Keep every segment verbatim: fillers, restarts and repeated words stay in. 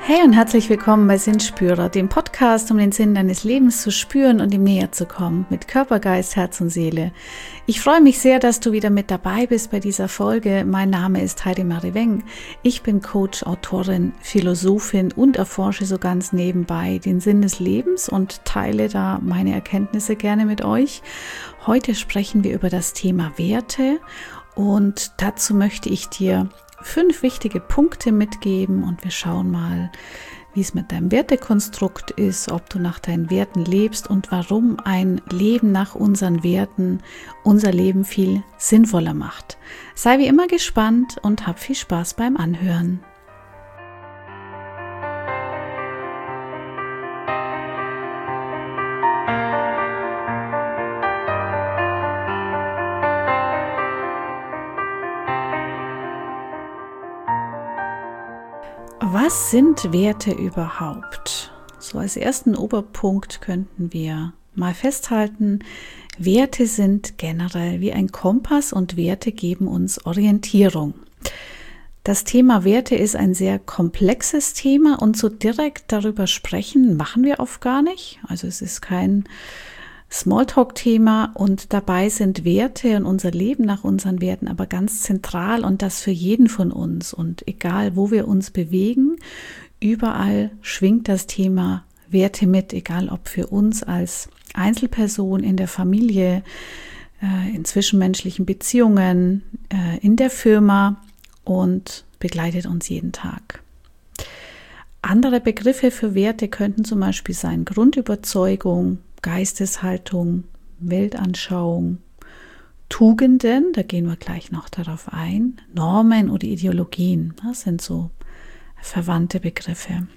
Hey und herzlich willkommen bei Sinnspürer, dem Podcast, um den Sinn deines Lebens zu spüren und ihm näher zu kommen, mit Körper, Geist, Herz und Seele. Ich freue mich sehr, dass du wieder mit dabei bist bei dieser Folge. Mein Name ist Heidi Marie Weng. Ich bin Coach, Autorin, Philosophin und erforsche so ganz nebenbei den Sinn des Lebens und teile da meine Erkenntnisse gerne mit euch. Heute sprechen wir über das Thema Werte und dazu möchte ich dir fünf wichtige Punkte mitgeben und wir schauen mal, wie es mit deinem Wertekonstrukt ist, ob du nach deinen Werten lebst und warum ein Leben nach unseren Werten unser Leben viel sinnvoller macht. Sei wie immer gespannt und hab viel Spaß beim Anhören. Was sind Werte überhaupt? So als ersten Oberpunkt könnten wir mal festhalten, Werte sind generell wie ein Kompass und Werte geben uns Orientierung. Das Thema Werte ist ein sehr komplexes Thema und so direkt darüber sprechen machen wir oft gar nicht. Also es ist kein Smalltalk-Thema und dabei sind Werte und unser Leben nach unseren Werten aber ganz zentral und das für jeden von uns. Und egal, wo wir uns bewegen, überall schwingt das Thema Werte mit, egal ob für uns als Einzelperson, in der Familie, in zwischenmenschlichen Beziehungen, in der Firma und begleitet uns jeden Tag. Andere Begriffe für Werte könnten zum Beispiel sein Grundüberzeugung, Geisteshaltung, Weltanschauung, Tugenden, da gehen wir gleich noch darauf ein, Normen oder Ideologien, das sind so verwandte Begriffe.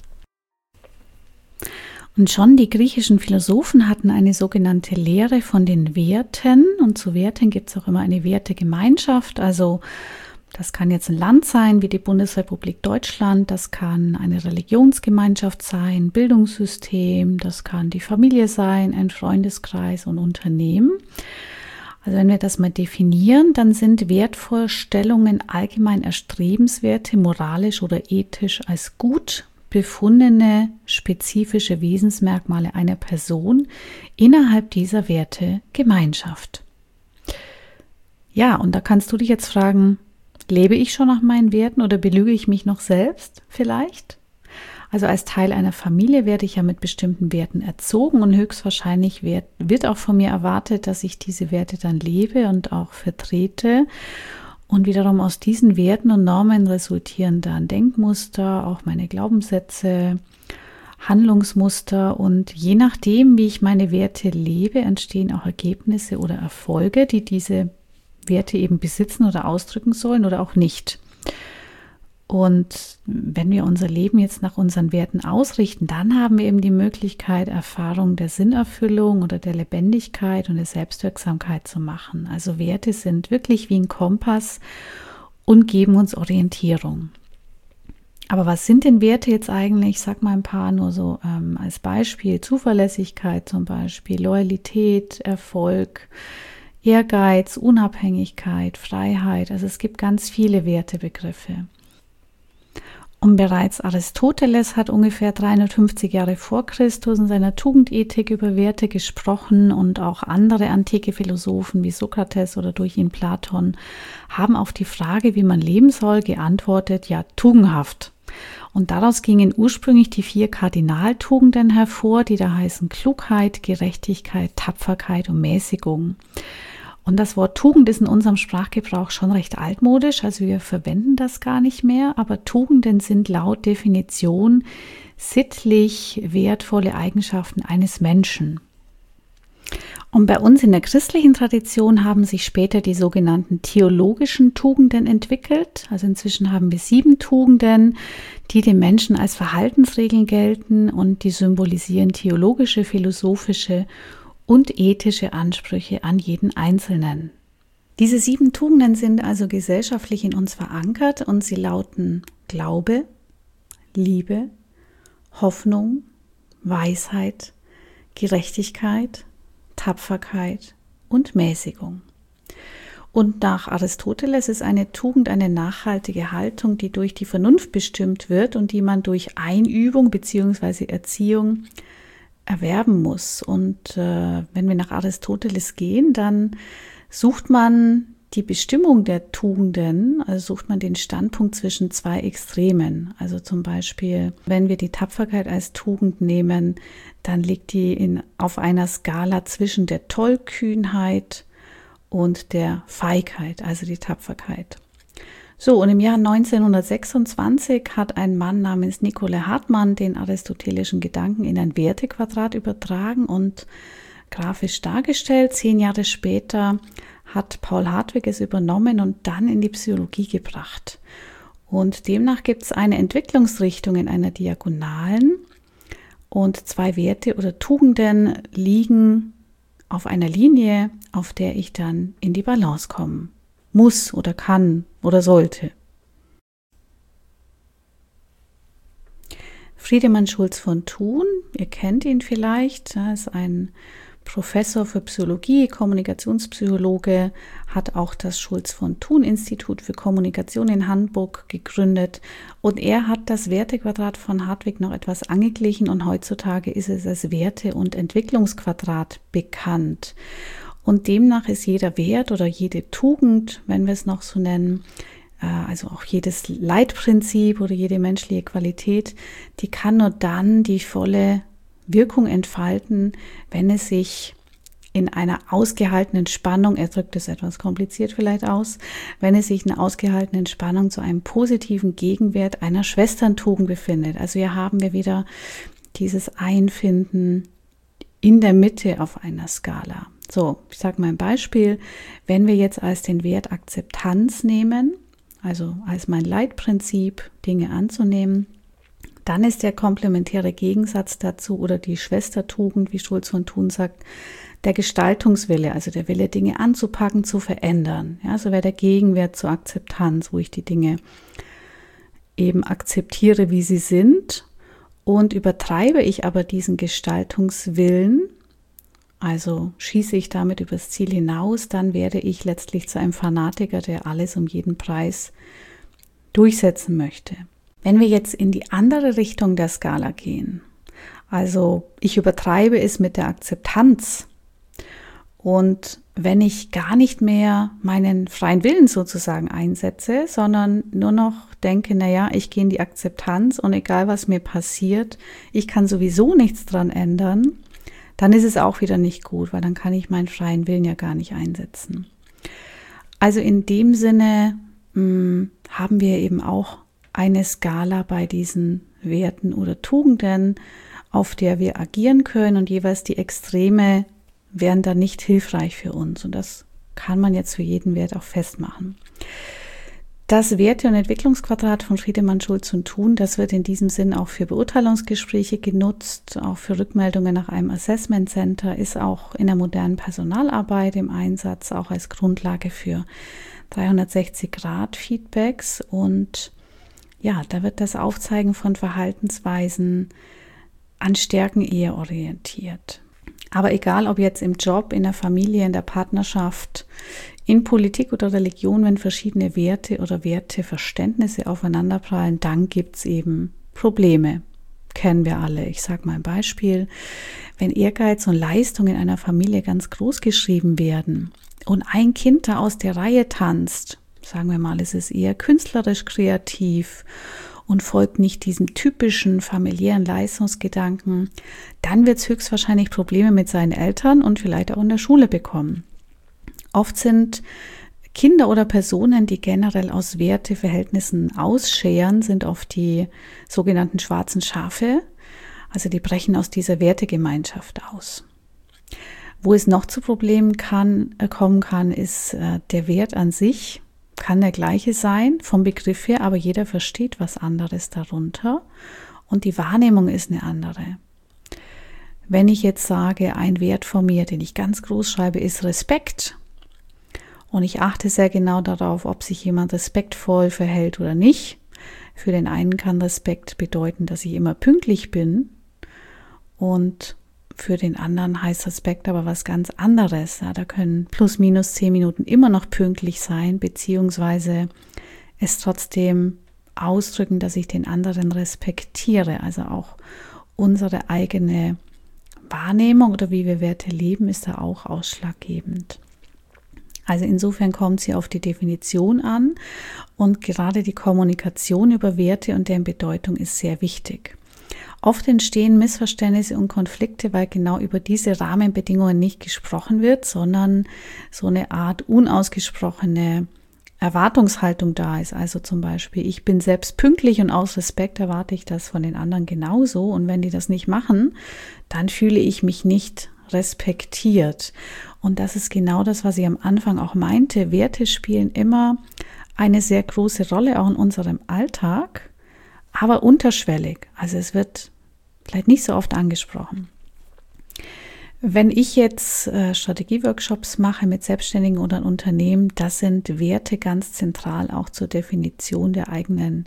Und schon die griechischen Philosophen hatten eine sogenannte Lehre von den Werten und zu Werten gibt es auch immer eine Wertegemeinschaft, also das kann jetzt ein Land sein, wie die Bundesrepublik Deutschland, das kann eine Religionsgemeinschaft sein, Bildungssystem, das kann die Familie sein, ein Freundeskreis und Unternehmen. Also wenn wir das mal definieren, dann sind Wertvorstellungen allgemein erstrebenswerte, moralisch oder ethisch als gut befundene, spezifische Wesensmerkmale einer Person innerhalb dieser Wertegemeinschaft. Ja, und da kannst du dich jetzt fragen, lebe ich schon nach meinen Werten oder belüge ich mich noch selbst vielleicht? Also als Teil einer Familie werde ich ja mit bestimmten Werten erzogen und höchstwahrscheinlich wird, wird auch von mir erwartet, dass ich diese Werte dann lebe und auch vertrete. Und wiederum aus diesen Werten und Normen resultieren dann Denkmuster, auch meine Glaubenssätze, Handlungsmuster und je nachdem, wie ich meine Werte lebe, entstehen auch Ergebnisse oder Erfolge, die diese Werte eben besitzen oder ausdrücken sollen oder auch nicht. Und wenn wir unser Leben jetzt nach unseren Werten ausrichten, dann haben wir eben die Möglichkeit, Erfahrungen der Sinnerfüllung oder der Lebendigkeit und der Selbstwirksamkeit zu machen. Also Werte sind wirklich wie ein Kompass und geben uns Orientierung. Aber was sind denn Werte jetzt eigentlich? Ich sag mal ein paar nur so ähm, als Beispiel. Zuverlässigkeit zum Beispiel, Loyalität, Erfolg, Ehrgeiz, Unabhängigkeit, Freiheit, also es gibt ganz viele Wertebegriffe. Und bereits Aristoteles hat ungefähr dreihundertfünfzig Jahre vor Christus in seiner Tugendethik über Werte gesprochen und auch andere antike Philosophen wie Sokrates oder durch ihn Platon haben auf die Frage, wie man leben soll, geantwortet, ja, tugendhaft. Und daraus gingen ursprünglich die vier Kardinaltugenden hervor, die da heißen Klugheit, Gerechtigkeit, Tapferkeit und Mäßigung. Und das Wort Tugend ist in unserem Sprachgebrauch schon recht altmodisch, also wir verwenden das gar nicht mehr, aber Tugenden sind laut Definition sittlich wertvolle Eigenschaften eines Menschen. Und bei uns in der christlichen Tradition haben sich später die sogenannten theologischen Tugenden entwickelt. Also inzwischen haben wir sieben Tugenden, die den Menschen als Verhaltensregeln gelten und die symbolisieren theologische, philosophische und ethische Ansprüche an jeden Einzelnen. Diese sieben Tugenden sind also gesellschaftlich in uns verankert und sie lauten Glaube, Liebe, Hoffnung, Weisheit, Gerechtigkeit, Tapferkeit und Mäßigung. Und nach Aristoteles ist eine Tugend eine nachhaltige Haltung, die durch die Vernunft bestimmt wird und die man durch Einübung bzw. Erziehung erwerben muss. Und äh, wenn wir nach Aristoteles gehen, dann sucht man die Bestimmung der Tugenden, also sucht man den Standpunkt zwischen zwei Extremen. Also zum Beispiel, wenn wir die Tapferkeit als Tugend nehmen, dann liegt die in, auf einer Skala zwischen der Tollkühnheit und der Feigheit, also die Tapferkeit. So, und im Jahr neunzehnhundertsechsundzwanzig hat ein Mann namens Nicolai Hartmann den aristotelischen Gedanken in ein Wertequadrat übertragen und grafisch dargestellt. Zehn Jahre später hat Paul Hartwig es übernommen und dann in die Psychologie gebracht. Und demnach gibt es eine Entwicklungsrichtung in einer Diagonalen und zwei Werte oder Tugenden liegen auf einer Linie, auf der ich dann in die Balance kommen muss oder kann oder sollte. Friedemann Schulz von Thun, ihr kennt ihn vielleicht, er ist ein Professor für Psychologie, Kommunikationspsychologe, hat auch das Schulz-von-Thun-Institut für Kommunikation in Hamburg gegründet und er hat das Wertequadrat von Hartwig noch etwas angeglichen und heutzutage ist es als Werte- und Entwicklungsquadrat bekannt. Und demnach ist jeder Wert oder jede Tugend, wenn wir es noch so nennen, also auch jedes Leitprinzip oder jede menschliche Qualität, die kann nur dann die volle Wirkung entfalten, wenn es sich in einer ausgehaltenen Spannung, er drückt es etwas kompliziert vielleicht aus, wenn es sich in einer ausgehaltenen Spannung zu einem positiven Gegenwert einer Schwesterntugend befindet. Also hier haben wir wieder dieses Einfinden in der Mitte auf einer Skala. So, ich sage mal ein Beispiel, wenn wir jetzt als den Wert Akzeptanz nehmen, also als mein Leitprinzip, Dinge anzunehmen, dann ist der komplementäre Gegensatz dazu oder die Schwestertugend, wie Schulz von Thun sagt, der Gestaltungswille, also der Wille, Dinge anzupacken, zu verändern. Ja, so wäre der Gegenwert zur Akzeptanz, wo ich die Dinge eben akzeptiere, wie sie sind, und übertreibe ich aber diesen Gestaltungswillen, also schieße ich damit übers Ziel hinaus, dann werde ich letztlich zu einem Fanatiker, der alles um jeden Preis durchsetzen möchte. Wenn wir jetzt in die andere Richtung der Skala gehen, also ich übertreibe es mit der Akzeptanz und wenn ich gar nicht mehr meinen freien Willen sozusagen einsetze, sondern nur noch denke, naja, ich gehe in die Akzeptanz und egal was mir passiert, ich kann sowieso nichts dran ändern, dann ist es auch wieder nicht gut, weil dann kann ich meinen freien Willen ja gar nicht einsetzen. Also in dem Sinne mh, haben wir eben auch eine Skala bei diesen Werten oder Tugenden, auf der wir agieren können und jeweils die Extreme wären dann nicht hilfreich für uns und das kann man jetzt für jeden Wert auch festmachen. Das Werte- und Entwicklungsquadrat von Friedemann Schulz und Thun, das wird in diesem Sinn auch für Beurteilungsgespräche genutzt, auch für Rückmeldungen nach einem Assessment Center, ist auch in der modernen Personalarbeit im Einsatz, auch als Grundlage für dreihundertsechzig Grad Feedbacks und ja, da wird das Aufzeigen von Verhaltensweisen an Stärken eher orientiert. Aber egal, ob jetzt im Job, in der Familie, in der Partnerschaft, in Politik oder Religion, wenn verschiedene Werte oder Werteverständnisse aufeinanderprallen, dann gibt es eben Probleme. Kennen wir alle. Ich sage mal ein Beispiel. Wenn Ehrgeiz und Leistung in einer Familie ganz groß geschrieben werden und ein Kind da aus der Reihe tanzt, sagen wir mal, es ist eher künstlerisch kreativ und folgt nicht diesem typischen familiären Leistungsgedanken, dann wird es höchstwahrscheinlich Probleme mit seinen Eltern und vielleicht auch in der Schule bekommen. Oft sind Kinder oder Personen, die generell aus Werteverhältnissen ausscheren, sind oft die sogenannten schwarzen Schafe, also die brechen aus dieser Wertegemeinschaft aus. Wo es noch zu Problemen kann, äh, kommen kann, ist äh, der Wert an sich, kann der gleiche sein vom Begriff her, aber jeder versteht was anderes darunter und die Wahrnehmung ist eine andere. Wenn ich jetzt sage, ein Wert von mir, den ich ganz groß schreibe, ist Respekt und ich achte sehr genau darauf, ob sich jemand respektvoll verhält oder nicht. Für den einen kann Respekt bedeuten, dass ich immer pünktlich bin und für den anderen heißt Respekt aber was ganz anderes. Ja, da können plus minus zehn Minuten immer noch pünktlich sein, beziehungsweise es trotzdem ausdrücken, dass ich den anderen respektiere. Also auch unsere eigene Wahrnehmung oder wie wir Werte leben, ist da auch ausschlaggebend. Also insofern kommt sie auf die Definition an und gerade die Kommunikation über Werte und deren Bedeutung ist sehr wichtig. Oft entstehen Missverständnisse und Konflikte, weil genau über diese Rahmenbedingungen nicht gesprochen wird, sondern so eine Art unausgesprochene Erwartungshaltung da ist. Also zum Beispiel, ich bin selbst pünktlich und aus Respekt erwarte ich das von den anderen genauso. Und wenn die das nicht machen, dann fühle ich mich nicht respektiert. Und das ist genau das, was ich am Anfang auch meinte. Werte spielen immer eine sehr große Rolle, auch in unserem Alltag, aber unterschwellig. Also es wird vielleicht nicht so oft angesprochen. Wenn ich jetzt äh, Strategieworkshops mache mit Selbstständigen oder Unternehmen, das sind Werte ganz zentral auch zur Definition der eigenen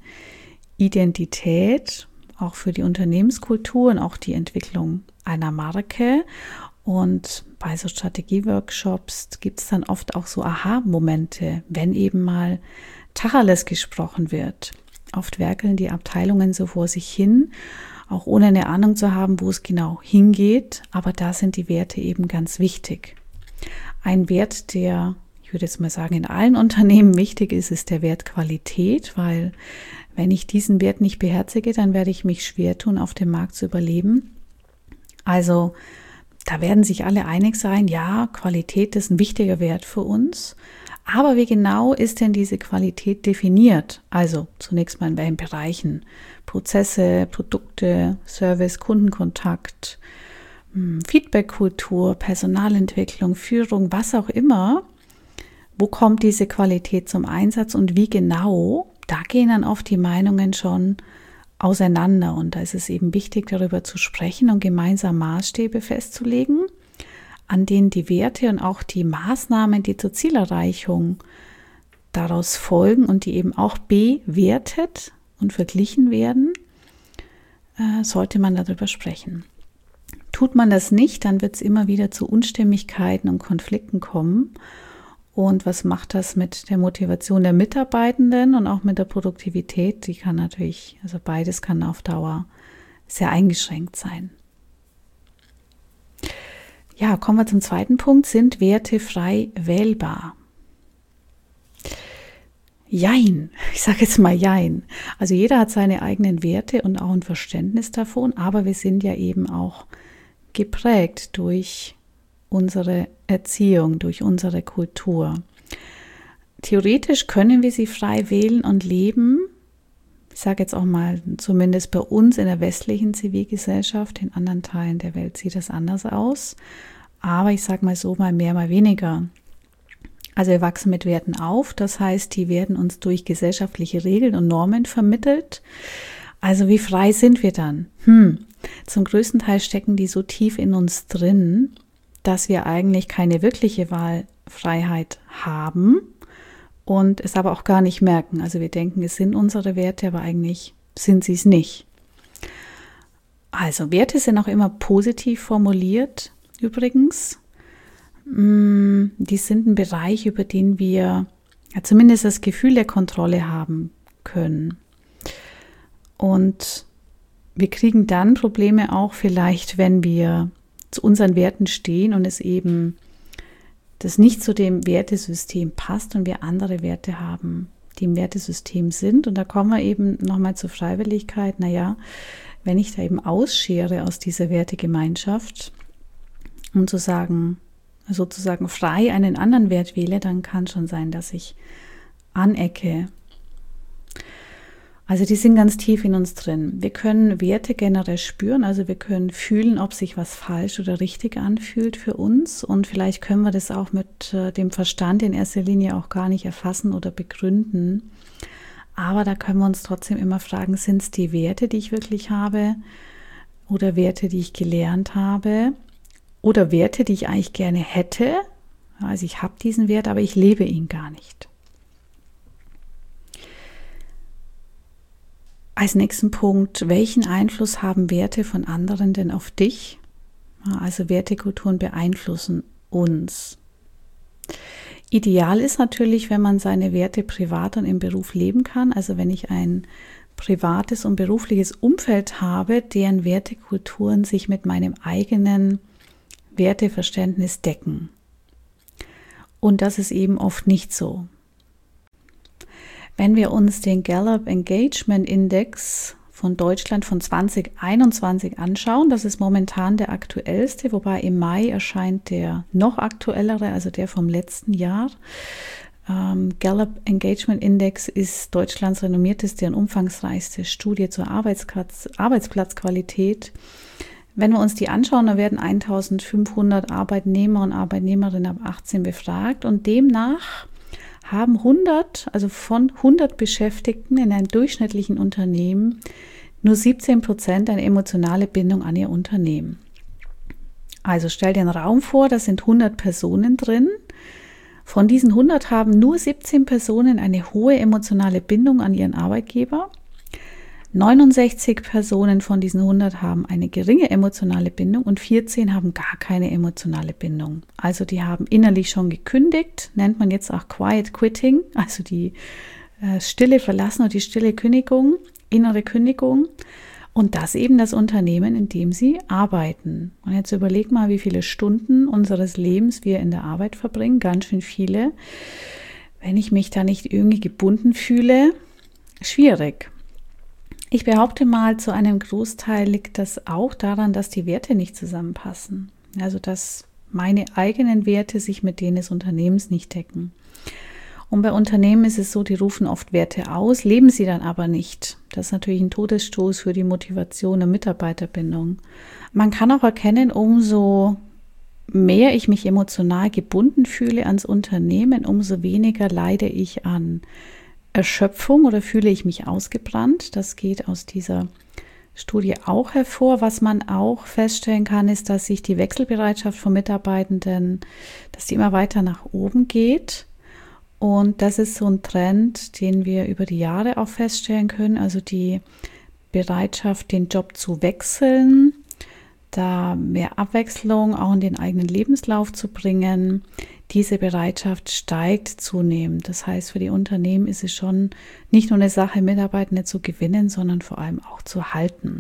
Identität, auch für die Unternehmenskultur und auch die Entwicklung einer Marke. Und bei so Strategieworkshops gibt es dann oft auch so Aha-Momente, wenn eben mal Tacheles gesprochen wird. Oft werkeln die Abteilungen so vor sich hin, auch ohne eine Ahnung zu haben, wo es genau hingeht. Aber da sind die Werte eben ganz wichtig. Ein Wert, der, ich würde jetzt mal sagen, in allen Unternehmen wichtig ist, ist der Wert Qualität, weil wenn ich diesen Wert nicht beherzige, dann werde ich mich schwer tun, auf dem Markt zu überleben. Also da werden sich alle einig sein, ja, Qualität ist ein wichtiger Wert für uns. Aber wie genau ist denn diese Qualität definiert? Also zunächst mal in welchen Bereichen? Prozesse, Produkte, Service, Kundenkontakt, Feedbackkultur, Personalentwicklung, Führung, was auch immer. Wo kommt diese Qualität zum Einsatz und wie genau? Da gehen dann oft die Meinungen schon auseinander. Und da ist es eben wichtig, darüber zu sprechen und gemeinsam Maßstäbe festzulegen, an denen die Werte und auch die Maßnahmen, die zur Zielerreichung daraus folgen und die eben auch bewertet und verglichen werden, äh, sollte man darüber sprechen. Tut man das nicht, dann wird es immer wieder zu Unstimmigkeiten und Konflikten kommen. Und was macht das mit der Motivation der Mitarbeitenden und auch mit der Produktivität? Die kann natürlich, also beides kann auf Dauer sehr eingeschränkt sein. Ja, kommen wir zum zweiten Punkt. Sind Werte frei wählbar? Jein, ich sage jetzt mal jein. Also jeder hat seine eigenen Werte und auch ein Verständnis davon, aber wir sind ja eben auch geprägt durch unsere Erziehung, durch unsere Kultur. Theoretisch können wir sie frei wählen und leben. Ich sage jetzt auch mal, zumindest bei uns in der westlichen Zivilgesellschaft, in anderen Teilen der Welt sieht das anders aus. Aber ich sage mal so, mal mehr, mal weniger. Also wir wachsen mit Werten auf, das heißt, die werden uns durch gesellschaftliche Regeln und Normen vermittelt. Also wie frei sind wir dann? Hm, zum größten Teil stecken die so tief in uns drin, dass wir eigentlich keine wirkliche Wahlfreiheit haben und es aber auch gar nicht merken. Also wir denken, es sind unsere Werte, aber eigentlich sind sie es nicht. Also Werte sind auch immer positiv formuliert, übrigens. Die sind ein Bereich, über den wir ja, zumindest das Gefühl der Kontrolle haben können. Und wir kriegen dann Probleme auch vielleicht, wenn wir zu unseren Werten stehen und es eben das nicht zu dem Wertesystem passt und wir andere Werte haben, die im Wertesystem sind. Und da kommen wir eben nochmal zur Freiwilligkeit. Naja, wenn ich da eben ausschere aus dieser Wertegemeinschaft und zu sagen, sozusagen frei einen anderen Wert wähle, dann kann schon sein, dass ich anecke. Also die sind ganz tief in uns drin. Wir können Werte generell spüren, also wir können fühlen, ob sich was falsch oder richtig anfühlt für uns und vielleicht können wir das auch mit äh, dem Verstand in erster Linie auch gar nicht erfassen oder begründen. Aber da können wir uns trotzdem immer fragen, sind es die Werte, die ich wirklich habe oder Werte, die ich gelernt habe oder Werte, die ich eigentlich gerne hätte. Also ich habe diesen Wert, aber ich lebe ihn gar nicht. Als nächsten Punkt, welchen Einfluss haben Werte von anderen denn auf dich? Also Wertekulturen beeinflussen uns. Ideal ist natürlich, wenn man seine Werte privat und im Beruf leben kann. Also wenn ich ein privates und berufliches Umfeld habe, deren Wertekulturen sich mit meinem eigenen Werteverständnis decken. Und das ist eben oft nicht so. Wenn wir uns den Gallup Engagement Index von Deutschland von zwanzig einundzwanzig anschauen, das ist momentan der aktuellste, wobei im Mai erscheint der noch aktuellere, also der vom letzten Jahr. Ähm, Gallup Engagement Index ist Deutschlands renommierteste und umfangreichste Studie zur Arbeitsplatz, Arbeitsplatzqualität. Wenn wir uns die anschauen, da werden eintausendfünfhundert Arbeitnehmer und Arbeitnehmerinnen ab achtzehn befragt und demnach haben hundert, also von hundert Beschäftigten in einem durchschnittlichen Unternehmen nur siebzehn Prozent eine emotionale Bindung an ihr Unternehmen. Also stell dir einen Raum vor, da sind hundert Personen drin. Von diesen hundert haben nur siebzehn Personen eine hohe emotionale Bindung an ihren Arbeitgeber. neunundsechzig Personen von diesen hundert haben eine geringe emotionale Bindung und vierzehn haben gar keine emotionale Bindung. Also die haben innerlich schon gekündigt, nennt man jetzt auch Quiet Quitting, also die äh, stille Verlassen oder die stille Kündigung, innere Kündigung. Und das eben das Unternehmen, in dem sie arbeiten. Und jetzt überleg mal, wie viele Stunden unseres Lebens wir in der Arbeit verbringen, ganz schön viele. Wenn ich mich da nicht irgendwie gebunden fühle, schwierig. Ich behaupte mal, zu einem Großteil liegt das auch daran, dass die Werte nicht zusammenpassen. Also, dass meine eigenen Werte sich mit denen des Unternehmens nicht decken. Und bei Unternehmen ist es so, die rufen oft Werte aus, leben sie dann aber nicht. Das ist natürlich ein Todesstoß für die Motivation der Mitarbeiterbindung. Man kann auch erkennen, umso mehr ich mich emotional gebunden fühle ans Unternehmen, umso weniger leide ich an Erschöpfung oder fühle ich mich ausgebrannt. Das geht aus dieser Studie auch hervor. Was man auch feststellen kann, ist, dass sich die Wechselbereitschaft von Mitarbeitenden, dass die immer weiter nach oben geht. Und das ist so ein Trend, den wir über die Jahre auch feststellen können. Also die Bereitschaft, den Job zu wechseln, da mehr Abwechslung auch in den eigenen Lebenslauf zu bringen. Diese Bereitschaft steigt zunehmend. Das heißt, für die Unternehmen ist es schon nicht nur eine Sache, Mitarbeitende zu gewinnen, sondern vor allem auch zu halten.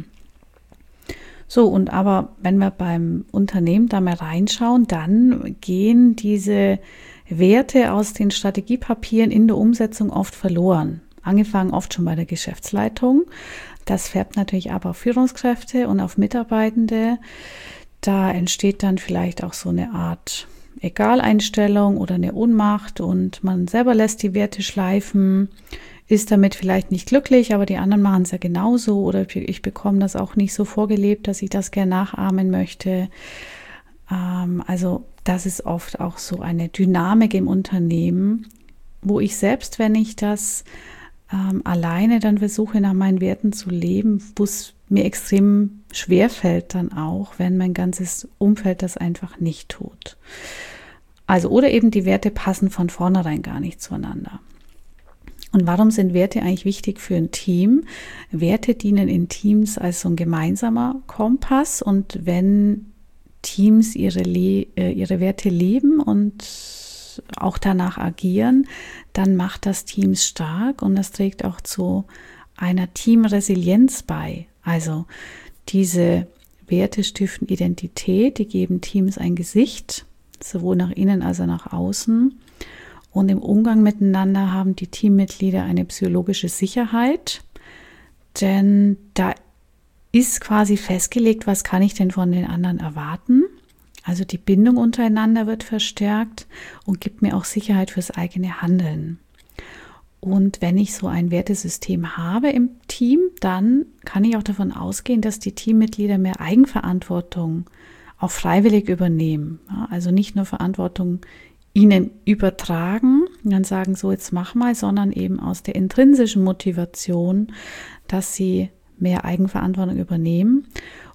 So, und aber wenn wir beim Unternehmen da mal reinschauen, dann gehen diese Werte aus den Strategiepapieren in der Umsetzung oft verloren. Angefangen oft schon bei der Geschäftsleitung. Das färbt natürlich aber auf Führungskräfte und auf Mitarbeitende. Da entsteht dann vielleicht auch so eine Art Egaleinstellung oder eine Ohnmacht und man selber lässt die Werte schleifen, ist damit vielleicht nicht glücklich, aber die anderen machen es ja genauso oder ich bekomme das auch nicht so vorgelebt, dass ich das gerne nachahmen möchte. Ähm, also das ist oft auch so eine Dynamik im Unternehmen, wo ich selbst, wenn ich das ähm, alleine dann versuche, nach meinen Werten zu leben, wo es mir extrem schwer fällt dann auch, wenn mein ganzes Umfeld das einfach nicht tut. Also oder eben die Werte passen von vornherein gar nicht zueinander. Und warum sind Werte eigentlich wichtig für ein Team? Werte dienen in Teams als so ein gemeinsamer Kompass und wenn Teams ihre, Le- äh, ihre Werte leben und auch danach agieren, dann macht das Teams stark und das trägt auch zu einer Teamresilienz bei. Also diese Werte stiften Identität, die geben Teams ein Gesicht, sowohl nach innen als auch nach außen. Und im Umgang miteinander haben die Teammitglieder eine psychologische Sicherheit, denn da ist quasi festgelegt, was kann ich denn von den anderen erwarten. Also die Bindung untereinander wird verstärkt und gibt mir auch Sicherheit fürs eigene Handeln. Und wenn ich so ein Wertesystem habe im Team, dann kann ich auch davon ausgehen, dass die Teammitglieder mehr Eigenverantwortung auch freiwillig übernehmen. Ja, also nicht nur Verantwortung ihnen übertragen und dann sagen, so jetzt mach mal, sondern eben aus der intrinsischen Motivation, dass sie mehr Eigenverantwortung übernehmen.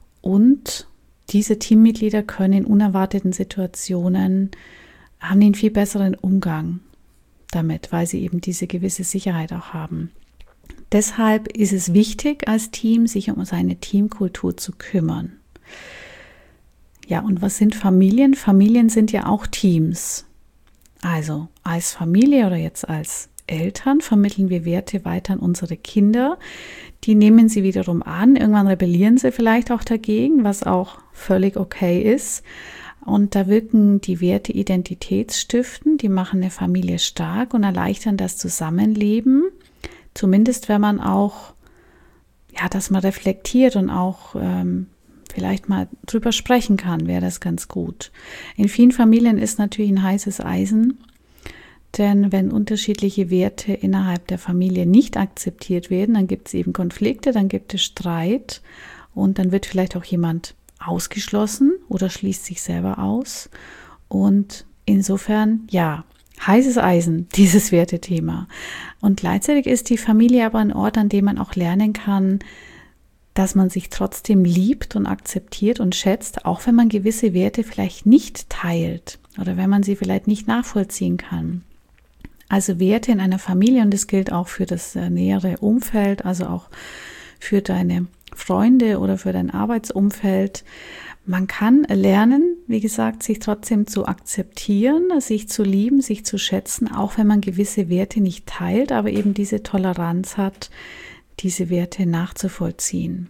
Und diese Teammitglieder können in unerwarteten Situationen, haben einen viel besseren Umgang damit, weil sie eben diese gewisse Sicherheit auch haben. Deshalb ist es wichtig, als Team sich um seine Teamkultur zu kümmern. Ja, und was sind Familien? Familien sind ja auch Teams. Also als Familie oder jetzt als Eltern vermitteln wir Werte weiter an unsere Kinder. Die nehmen sie wiederum an. Irgendwann rebellieren sie vielleicht auch dagegen, was auch völlig okay ist. Und da wirken die Werte identitätsstiftend, die machen eine Familie stark und erleichtern das Zusammenleben. Zumindest wenn man auch, ja, dass man reflektiert und auch ähm, vielleicht mal drüber sprechen kann, wäre das ganz gut. In vielen Familien ist natürlich ein heißes Eisen, denn wenn unterschiedliche Werte innerhalb der Familie nicht akzeptiert werden, dann gibt es eben Konflikte, dann gibt es Streit und dann wird vielleicht auch jemand ausgeschlossen oder schließt sich selber aus. Und insofern, ja, heißes Eisen, dieses Wertethema. Und gleichzeitig ist die Familie aber ein Ort, an dem man auch lernen kann, dass man sich trotzdem liebt und akzeptiert und schätzt, auch wenn man gewisse Werte vielleicht nicht teilt oder wenn man sie vielleicht nicht nachvollziehen kann. Also Werte in einer Familie, und das gilt auch für das nähere Umfeld, also auch für deine Freunde oder für dein Arbeitsumfeld. Man kann lernen, wie gesagt, sich trotzdem zu akzeptieren, sich zu lieben, sich zu schätzen, auch wenn man gewisse Werte nicht teilt, aber eben diese Toleranz hat, diese Werte nachzuvollziehen.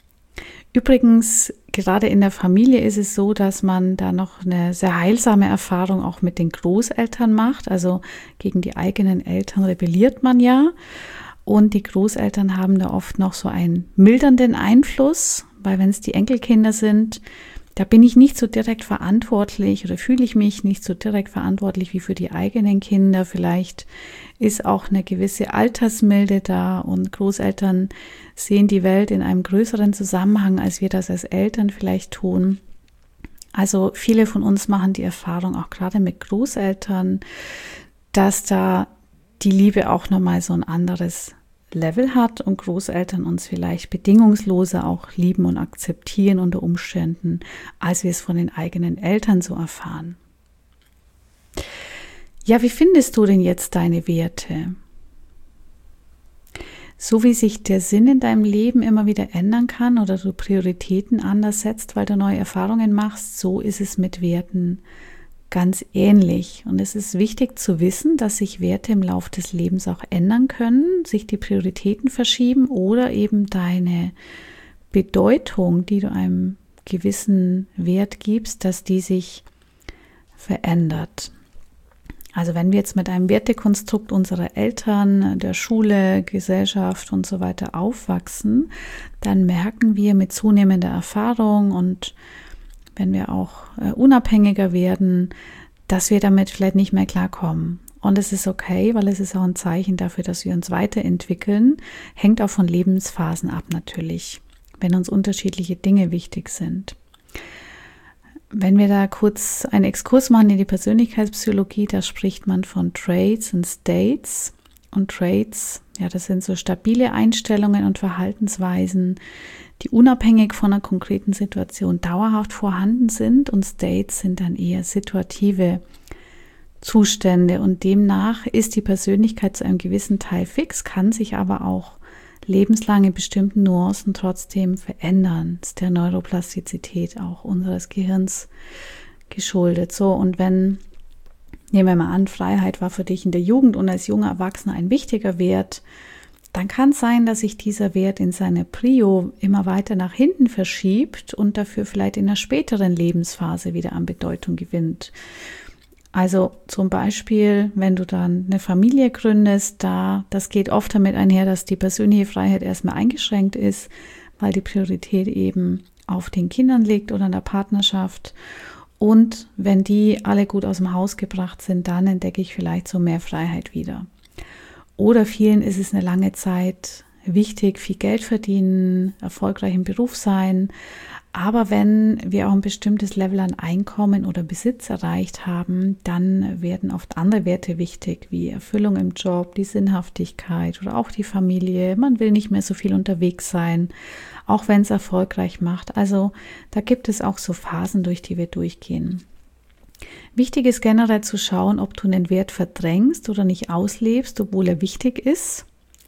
Übrigens, gerade in der Familie ist es so, dass man da noch eine sehr heilsame Erfahrung auch mit den Großeltern macht. Also gegen die eigenen Eltern rebelliert man ja. Und die Großeltern haben da oft noch so einen mildernden Einfluss, weil wenn es die Enkelkinder sind, da bin ich nicht so direkt verantwortlich oder fühle ich mich nicht so direkt verantwortlich wie für die eigenen Kinder. Vielleicht ist auch eine gewisse Altersmilde da und Großeltern sehen die Welt in einem größeren Zusammenhang, als wir das als Eltern vielleicht tun. Also viele von uns machen die Erfahrung, auch gerade mit Großeltern, dass da die Liebe auch nochmal so ein anderes Level hat und Großeltern uns vielleicht bedingungsloser auch lieben und akzeptieren unter Umständen, als wir es von den eigenen Eltern so erfahren. Ja, wie findest du denn jetzt deine Werte? So wie sich der Sinn in deinem Leben immer wieder ändern kann oder du Prioritäten anders setzt, weil du neue Erfahrungen machst, so ist es mit Werten ganz ähnlich. Und es ist wichtig zu wissen, dass sich Werte im Laufe des Lebens auch ändern können, sich die Prioritäten verschieben oder eben deine Bedeutung, die du einem gewissen Wert gibst, dass die sich verändert. Also wenn wir jetzt mit einem Wertekonstrukt unserer Eltern, der Schule, Gesellschaft und so weiter aufwachsen, dann merken wir mit zunehmender Erfahrung und wenn wir auch äh, unabhängiger werden, dass wir damit vielleicht nicht mehr klarkommen. Und es ist okay, weil es ist auch ein Zeichen dafür, dass wir uns weiterentwickeln. Hängt auch von Lebensphasen ab natürlich, wenn uns unterschiedliche Dinge wichtig sind. Wenn wir da kurz einen Exkurs machen in die Persönlichkeitspsychologie, da spricht man von Traits und States. Und Traits, ja, das sind so stabile Einstellungen und Verhaltensweisen, die unabhängig von einer konkreten Situation dauerhaft vorhanden sind. Und States sind dann eher situative Zustände. Und demnach ist die Persönlichkeit zu einem gewissen Teil fix, kann sich aber auch lebenslang in bestimmten Nuancen trotzdem verändern. Das ist der Neuroplastizität auch unseres Gehirns geschuldet. So, und wenn, nehmen wir mal an, Freiheit war für dich in der Jugend und als junger Erwachsener ein wichtiger Wert, dann kann es sein, dass sich dieser Wert in seiner Prio immer weiter nach hinten verschiebt und dafür vielleicht in einer späteren Lebensphase wieder an Bedeutung gewinnt. Also zum Beispiel, wenn du dann eine Familie gründest, da, das geht oft damit einher, dass die persönliche Freiheit erstmal eingeschränkt ist, weil die Priorität eben auf den Kindern liegt oder in der Partnerschaft. Und wenn die alle gut aus dem Haus gebracht sind, dann entdecke ich vielleicht so mehr Freiheit wieder. Oder vielen ist es eine lange Zeit wichtig, viel Geld verdienen, erfolgreich im Beruf sein. Aber wenn wir auch ein bestimmtes Level an Einkommen oder Besitz erreicht haben, dann werden oft andere Werte wichtig, wie Erfüllung im Job, die Sinnhaftigkeit oder auch die Familie. Man will nicht mehr so viel unterwegs sein, auch wenn es erfolgreich macht. Also da gibt es auch so Phasen, durch die wir durchgehen. Wichtig ist generell zu schauen, ob du einen Wert verdrängst oder nicht auslebst, obwohl er wichtig ist.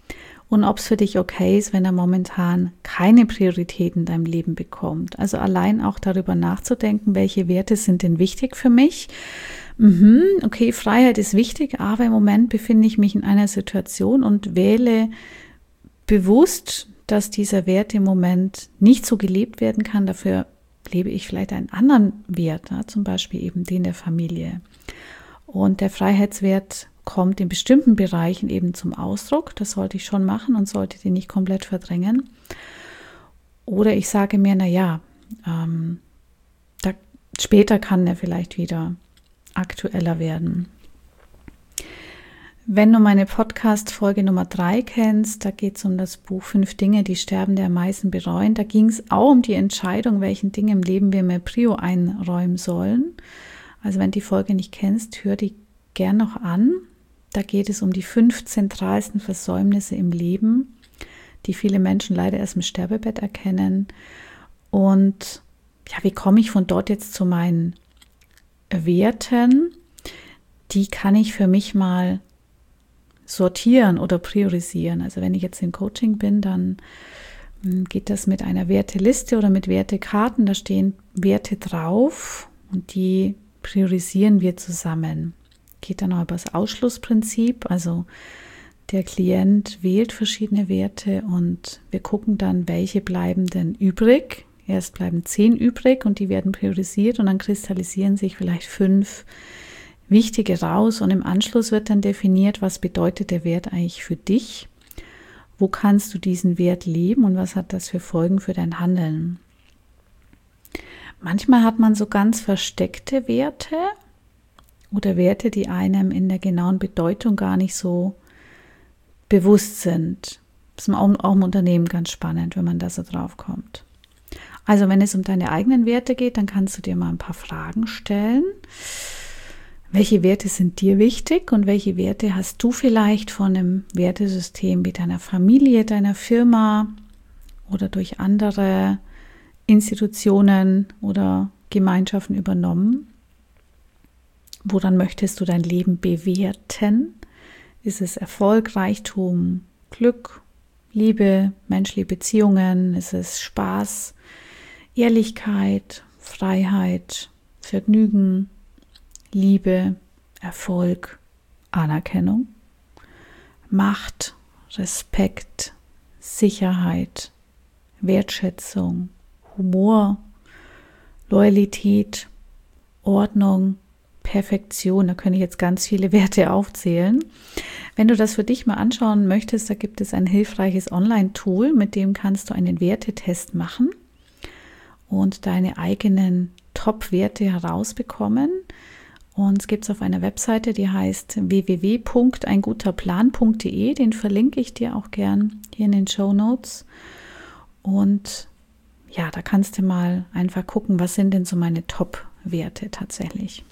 und ob es für dich okay ist, wenn er momentan keine Priorität in deinem Leben bekommt. Also allein auch darüber nachzudenken, welche Werte sind denn wichtig für mich. Mhm, okay, Freiheit ist wichtig, aber im Moment befinde ich mich in einer Situation und wähle bewusst, dass dieser Wert im Moment nicht so gelebt werden kann. Dafür lebe ich vielleicht einen anderen Wert, ja, zum Beispiel eben den der Familie. Und der Freiheitswert kommt in bestimmten Bereichen eben zum Ausdruck. Das sollte ich schon machen und sollte den nicht komplett verdrängen. Oder ich sage mir, na ja, ähm, da, später kann er vielleicht wieder aktueller werden. Wenn du meine Podcast-Folge Nummer drei kennst, da geht es um das Buch Fünf Dinge, die Sterbende am meisten bereuen. Da ging es auch um die Entscheidung, welchen Dingen im Leben wir mehr Prio einräumen sollen. Also wenn du die Folge nicht kennst, hör die gern noch an. Da geht es um die fünf zentralsten Versäumnisse im Leben, die viele Menschen leider erst im Sterbebett erkennen. Und ja, wie komme ich von dort jetzt zu meinen Werten? Die kann ich für mich mal sortieren oder priorisieren. Also wenn ich jetzt im Coaching bin, dann geht das mit einer Werteliste oder mit Wertekarten. Da stehen Werte drauf und die priorisieren wir zusammen. Geht dann auch über das Ausschlussprinzip. Also der Klient wählt verschiedene Werte und wir gucken dann, welche bleiben denn übrig. Erst bleiben zehn übrig und die werden priorisiert und dann kristallisieren sich vielleicht fünf Wichtige raus und im Anschluss wird dann definiert, was bedeutet der Wert eigentlich für dich, wo kannst du diesen Wert leben und was hat das für Folgen für dein Handeln. Manchmal hat man so ganz versteckte Werte oder Werte, die einem in der genauen Bedeutung gar nicht so bewusst sind. Das ist auch im Unternehmen ganz spannend, wenn man da so drauf kommt. Also wenn es um deine eigenen Werte geht, dann kannst du dir mal ein paar Fragen stellen. Welche Werte sind dir wichtig und welche Werte hast du vielleicht von einem Wertesystem wie deiner Familie, deiner Firma oder durch andere Institutionen oder Gemeinschaften übernommen? Woran möchtest du dein Leben bewerten? Ist es Erfolg, Reichtum, Glück, Liebe, menschliche Beziehungen? Ist es Spaß, Ehrlichkeit, Freiheit, Vergnügen, Liebe, Erfolg, Anerkennung, Macht, Respekt, Sicherheit, Wertschätzung, Humor, Loyalität, Ordnung, Perfektion. Da könnte ich jetzt ganz viele Werte aufzählen. Wenn du das für dich mal anschauen möchtest, da gibt es ein hilfreiches Online-Tool, mit dem kannst du einen Wertetest machen und deine eigenen Top-Werte herausbekommen. Und es gibt es auf einer Webseite, die heißt w w w punkt ein guter plan punkt d e. Den verlinke ich dir auch gern hier in den Shownotes. Und ja, da kannst du mal einfach gucken, was sind denn so meine Top-Werte tatsächlich.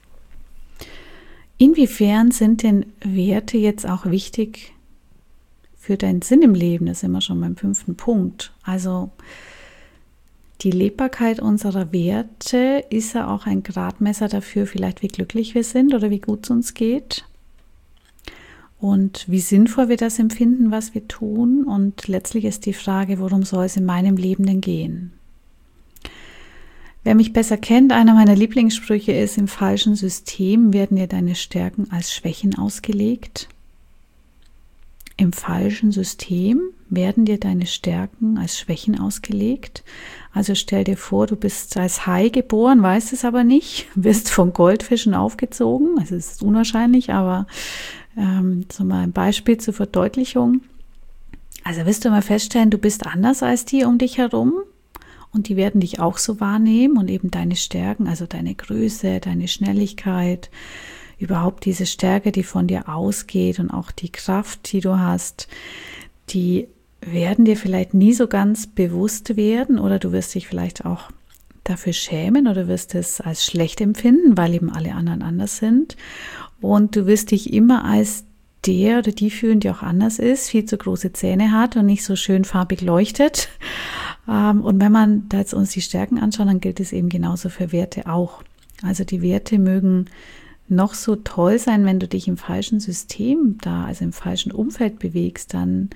Inwiefern sind denn Werte jetzt auch wichtig für deinen Sinn im Leben? Das sind wir schon beim fünften Punkt. Also die Lebbarkeit unserer Werte ist ja auch ein Gradmesser dafür, vielleicht wie glücklich wir sind oder wie gut es uns geht und wie sinnvoll wir das empfinden, was wir tun. Und letztlich ist die Frage, worum soll es in meinem Leben denn gehen? Wer mich besser kennt, einer meiner Lieblingssprüche ist: Im falschen System werden dir deine Stärken als Schwächen ausgelegt. Im falschen System werden dir deine Stärken als Schwächen ausgelegt. Also stell dir vor, du bist als Hai geboren, weißt es aber nicht, wirst von Goldfischen aufgezogen. Also es ist unwahrscheinlich, aber ähm, so mal ein Beispiel zur Verdeutlichung. Also wirst du mal feststellen, du bist anders als die um dich herum und die werden dich auch so wahrnehmen und eben deine Stärken, also deine Größe, deine Schnelligkeit, überhaupt diese Stärke, die von dir ausgeht und auch die Kraft, die du hast, die werden dir vielleicht nie so ganz bewusst werden oder du wirst dich vielleicht auch dafür schämen oder wirst es als schlecht empfinden, weil eben alle anderen anders sind und du wirst dich immer als der oder die fühlen, die auch anders ist, viel zu große Zähne hat und nicht so schön farbig leuchtet. Und wenn man da jetzt uns die Stärken anschaut, dann gilt es eben genauso für Werte auch. Also die Werte mögen noch so toll sein, wenn du dich im falschen System da, also im falschen Umfeld bewegst, dann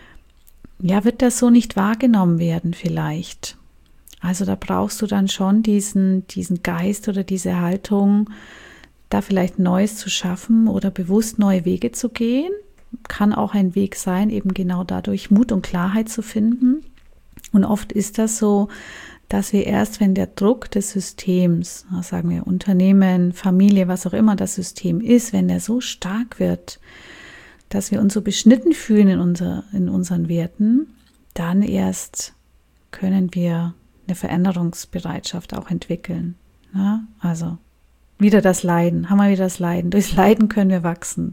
ja, wird das so nicht wahrgenommen werden vielleicht. Also da brauchst du dann schon diesen, diesen Geist oder diese Haltung, da vielleicht Neues zu schaffen oder bewusst neue Wege zu gehen. Kann auch ein Weg sein, eben genau dadurch Mut und Klarheit zu finden. Und oft ist das so, dass wir erst, wenn der Druck des Systems, sagen wir Unternehmen, Familie, was auch immer das System ist, wenn der so stark wird, dass wir uns so beschnitten fühlen in, unser, in unseren Werten, dann erst können wir eine Veränderungsbereitschaft auch entwickeln. Ja, also wieder das Leiden, haben wir wieder das Leiden. Durchs Leiden können wir wachsen.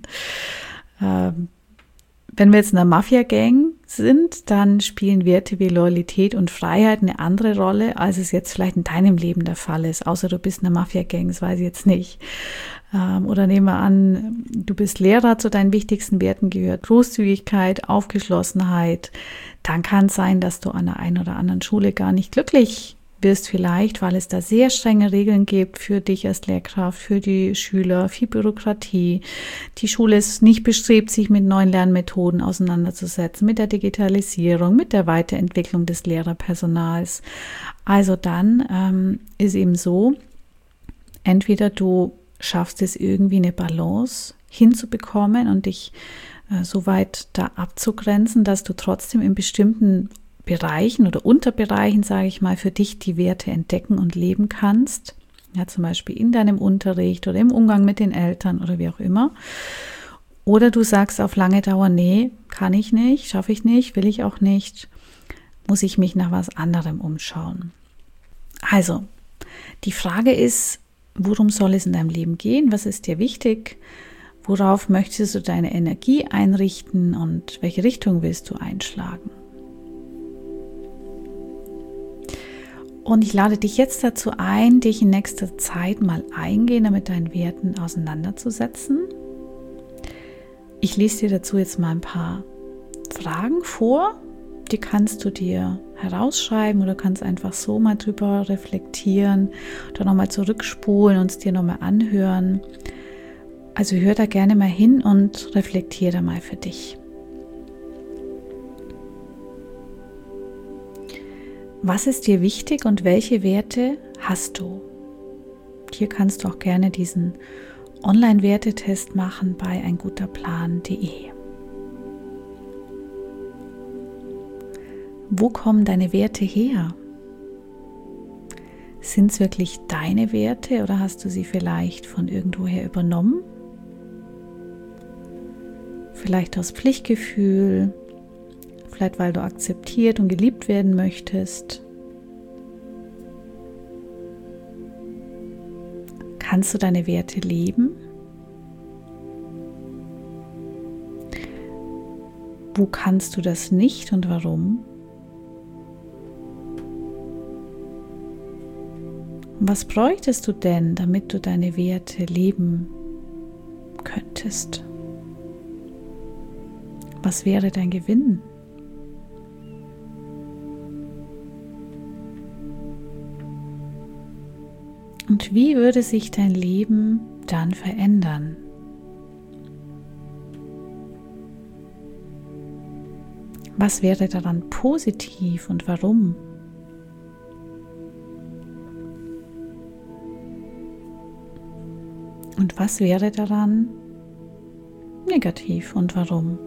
Ähm, wenn wir jetzt in einer Mafia-Gang sind, dann spielen Werte wie Loyalität und Freiheit eine andere Rolle, als es jetzt vielleicht in deinem Leben der Fall ist. Außer du bist in einer Mafia-Gang, das weiß ich jetzt nicht. Ähm, oder nehmen wir an, du bist Lehrer, zu deinen wichtigsten Werten gehört Großzügigkeit, Aufgeschlossenheit. Dann kann es sein, dass du an der einen oder anderen Schule gar nicht glücklich wirst vielleicht, weil es da sehr strenge Regeln gibt für dich als Lehrkraft, für die Schüler, viel Bürokratie. Die Schule ist nicht bestrebt, sich mit neuen Lernmethoden auseinanderzusetzen, mit der Digitalisierung, mit der Weiterentwicklung des Lehrerpersonals. Also dann ähm, ist eben so, entweder du schaffst es irgendwie eine Balance hinzubekommen und dich äh, so weit da abzugrenzen, dass du trotzdem in bestimmten Bereichen oder Unterbereichen, sage ich mal, für dich die Werte entdecken und leben kannst. Ja, zum Beispiel in deinem Unterricht oder im Umgang mit den Eltern oder wie auch immer. Oder du sagst auf lange Dauer, nee, kann ich nicht, schaffe ich nicht, will ich auch nicht, muss ich mich nach was anderem umschauen. Also, die Frage ist, worum soll es in deinem Leben gehen? Was ist dir wichtig? Worauf möchtest du deine Energie einrichten und welche Richtung willst du einschlagen? Und ich lade dich jetzt dazu ein, dich in nächster Zeit mal eingehender mit deinen Werten auseinanderzusetzen. Ich lese dir dazu jetzt mal ein paar Fragen vor. Die kannst du dir herausschreiben oder kannst einfach so mal drüber reflektieren oder nochmal zurückspulen und es dir nochmal anhören. Also hör da gerne mal hin und reflektiere da mal für dich. Was ist dir wichtig und welche Werte hast du? Hier kannst du auch gerne diesen Online-Wertetest machen bei ein guter plan punkt de. Wo kommen deine Werte her? Sind es wirklich deine Werte oder hast du sie vielleicht von irgendwoher übernommen? Vielleicht aus Pflichtgefühl, vielleicht weil du akzeptiert und geliebt werden möchtest. Kannst du deine Werte leben? Wo kannst du das nicht und warum? Was bräuchtest du denn, damit du deine Werte leben könntest? Was wäre dein Gewinn? Und wie würde sich dein Leben dann verändern? Was wäre daran positiv und warum? Und was wäre daran negativ und warum?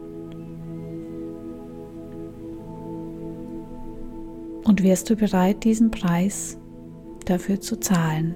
Und wärst du bereit, diesen Preis dafür zu zahlen?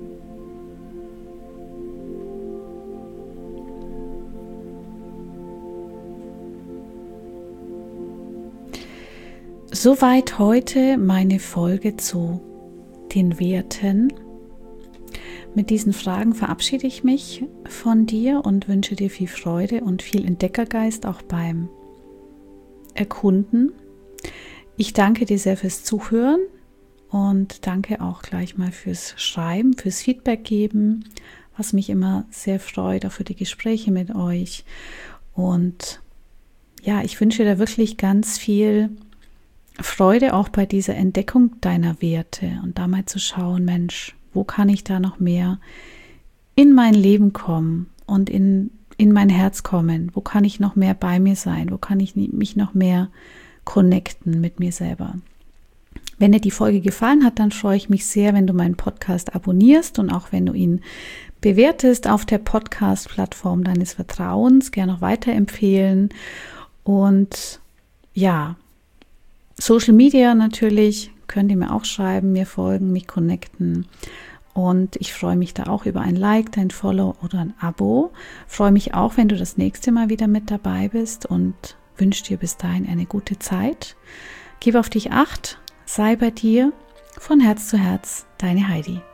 Soweit heute meine Folge zu den Werten. Mit diesen Fragen verabschiede ich mich von dir und wünsche dir viel Freude und viel Entdeckergeist auch beim Erkunden. Ich danke dir sehr fürs Zuhören und danke auch gleich mal fürs Schreiben, fürs Feedback geben, was mich immer sehr freut, auch für die Gespräche mit euch. Und ja, ich wünsche dir wirklich ganz viel Freude auch bei dieser Entdeckung deiner Werte und da mal zu schauen, Mensch, wo kann ich da noch mehr in mein Leben kommen und in, in mein Herz kommen? Wo kann ich noch mehr bei mir sein? Wo kann ich mich noch mehr connecten mit mir selber? Wenn dir die Folge gefallen hat, dann freue ich mich sehr, wenn du meinen Podcast abonnierst und auch wenn du ihn bewertest auf der Podcast-Plattform deines Vertrauens, gerne auch weiterempfehlen. Und ja, Social Media natürlich, könnt ihr mir auch schreiben, mir folgen, mich connecten. Und ich freue mich da auch über ein Like, ein Follow oder ein Abo. Freue mich auch, wenn du das nächste Mal wieder mit dabei bist und wünsche dir bis dahin eine gute Zeit. Gib auf dich Acht, sei bei dir, von Herz zu Herz, deine Heidi.